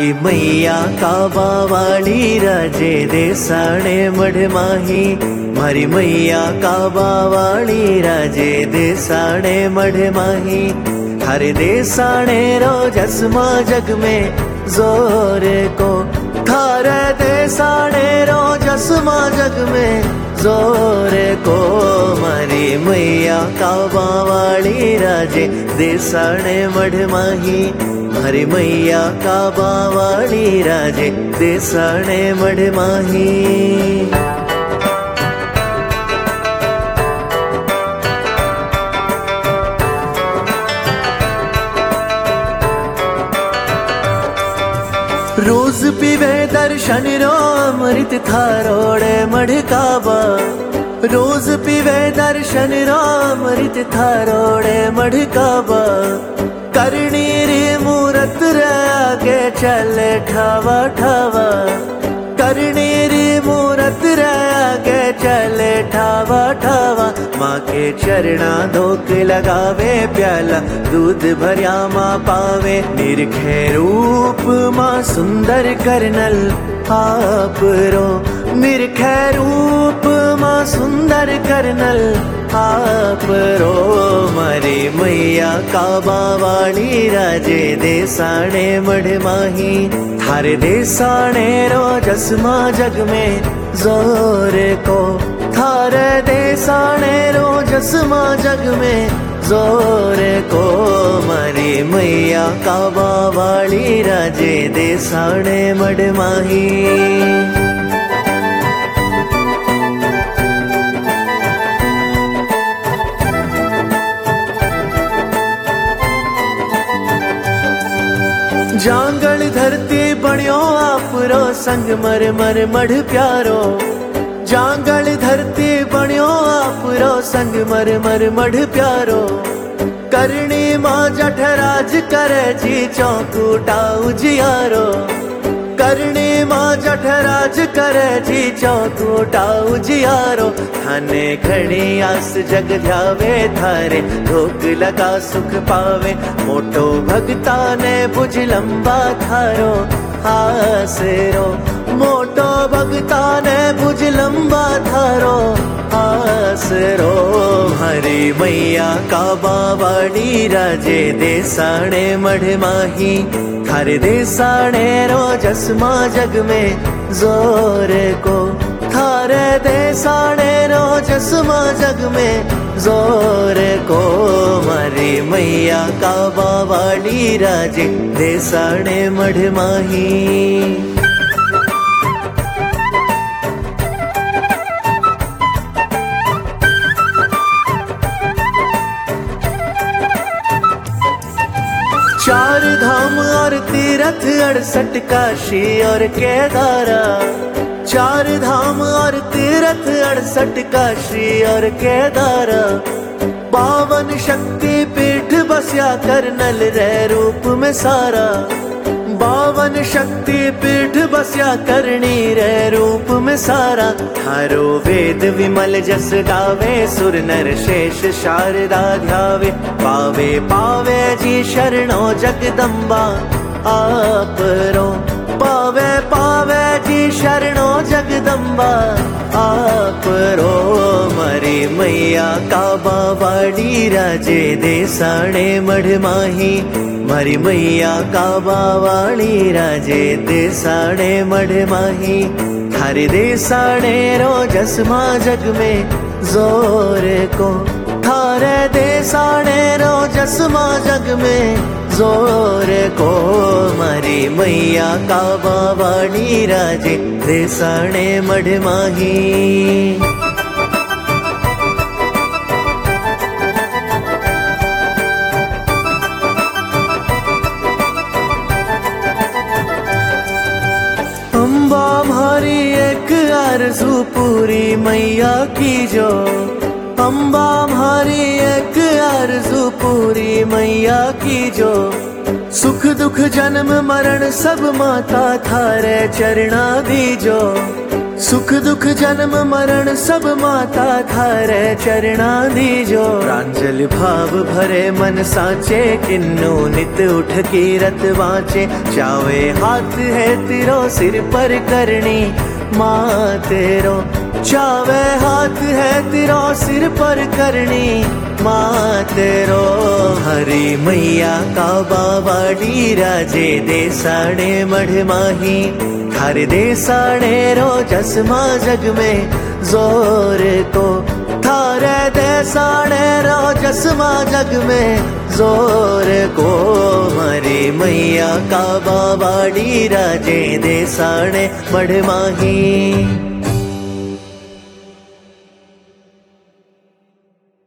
मारी मैया काबा वाली राजे देसाणे मढ माही। मारी मैया काबा वाली राजे देसाणे मढ माही। हर देसाणे रो जसमा जग में जोर को, थार देसाणे रो जसमा जग में जोर को। मारी मैया काबा वाली राजे देसाणे मढ माही। मारी मैया काबा वाली राजे देसाणे मढ माही। रोज पीवे दर्शन रो अमृत थारोड़े मढ काबा। रोज पीवे दर्शन रो अमृत थारोड़े मढ काबा। करणी रे मूरत रे आगे चले ठावा ठावा। करणी रे मूरत रे आगे चले ठावा ठावा। माँ के चरणा धोक लगावे, प्याला दूध भरिया माँ पावे। निरखे रूप माँ सुंदर करनल आप रो। निरखे रूप माँ सुंदर करनल आप रो। मारी मैया काबा वाली राजे देसाणे मढ माही। थारे देसाणे रो जसमा जग में जोर को, थारे देसाणे रो जसमा जग में जोर को। मारी मैया काबा वाली राजे देसाणे मढ माही। जांगल धरती बणियो आपरो संग मर मर मढ प्यारो। जांगल धरती बणियो आपरो संग मर मर मढ प्यारो। करणी माँ जठराज करे जी चौकूटा उजियारो। करणी माँ जठराज करे जी चौकूटा उजियारो। थाने खड़ी आस जग ध्यावे, थारे धोक लगा सुख पावे। मोटो भगता ने बुझ लंबा थारो आसरो। मोटो भगता ने बुझ लंबा थारो आसरो। हरी मैया काबा वाली राजे देसाणे मढ माही। थारे देसाणे रो जसमा जग में जोर को, थारे देसाणे रो जसमा जग में जोर को। मारी मैया काबा वाली राजे देसाणे मढ माही। चार धाम और तीरथ 68 काशी और केदारा। चार धाम और तीरथ 68 काशी और केदारा। 52 शक्ति पीठ बस्या करनल रे रूप में सारा। 52 शक्ति पीठ बस्या करणी रे रूप में सारा। थारो वेद विमल जस गावे, सुर नर शेष शारदा ध्यावे। पावे पावे जी शरणो जगदम्बा आप रो। पावे पावे जी शरणो जगदम्बा आप रो। मारी मैया काबा वाली राजे देसाणे मढ माही। मारी मैया काबा वाली राजे देसाणे मढ माही। थारे देसाणे रो जसमा जग में जोर को, थारे देसाणे रो जसमा जग में जोर को। मारी मैया काबा वाली राजे देसाणे मढ माही। अम्बा हमारी एक आरज़ू पूरी मैया की जो। अम्बा हमारी एक आरज़ू पूरी मैया की जो। सुख दुख जन्म मरण सब माता थारे चरणा दीजो। सुख दुख जन्म मरण सब माता थारे चरणा दीजो। प्रांजल भाव भरे मन साचे, किन्नू नित उठ कीरत वाचे। चावे हाथ है तिरो सिर पर करनी माँ तेरो। चावे हाथ है तिरो सिर पर करनी माँ तेरो। हरी मैया का बावाड़ी राजे देसाड़े मढ़ माही। थारे देसाड़े रो चश्मा जग में जोर को। थारे देसाड़े रो चश्मा जग में जोर को। हरी मैया का बावाड़ी राजे देसाड़े मढ़ माही।